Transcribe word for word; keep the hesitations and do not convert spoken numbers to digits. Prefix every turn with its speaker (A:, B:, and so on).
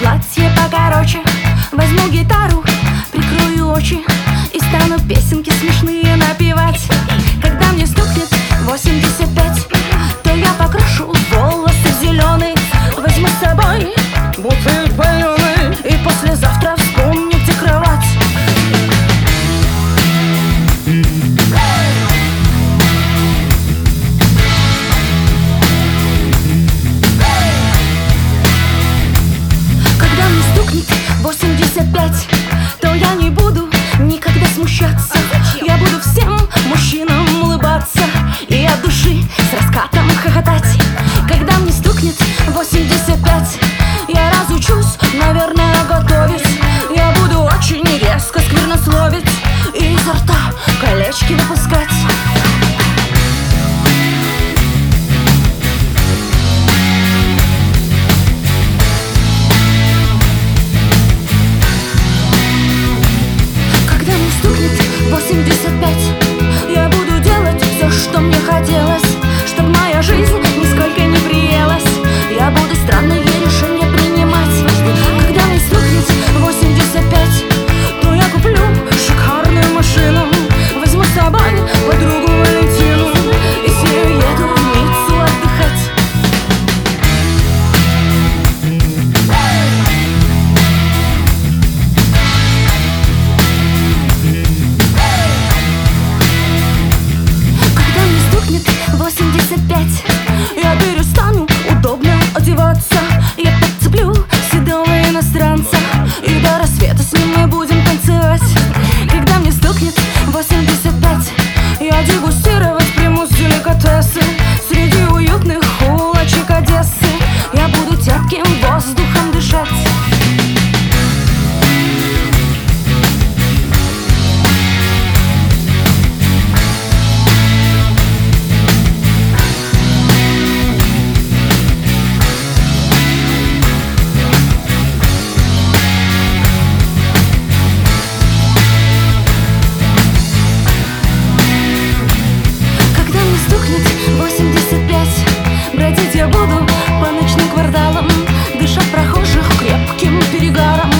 A: платье покороче, возьму гитару, прикрою очи и стану песенки смешные напевать. Когда мне стукнет восемьдесят пять, то я покрашу волосы в зеленый, возьму с собой бутыль паленый и послезавтра вспомню, где кровать. Когда мне стукнет восемьдесят пять, то я не буду никогда смущаться. Я буду всем мужчинам улыбаться и от души с раскатом хохотать. Когда мне стукнет восемьдесят пять, я разучусь, наверное, готовить. Я буду очень резко сквернословить и изо рта колечки выпускать. Когда мне стукнет восемьдесят пять, я буду делать все, что мне хотелось, чтобы моя жизнь нисколько не приелась. Я буду странные решения принимать. Когда мне стукнет восемьдесят пять, то я куплю шикарную машину, возьму с собой подругу Валентину и с ней еду в Ниццу отдыхать. Когда мне стукнет восемьдесят пять, я перестану удобно одеваться. Я подцеплю седого иностранца и до рассвета с ним мы будем танцевать. Когда мне стукнет восемьдесят пять, я дегустировать примусь деликатесы среди уютных улочек Одессы. Я буду терпким воздухом дышать. восемьдесят пять, бродить я буду по ночным кварталам, дышать прохожих крепким перегаром.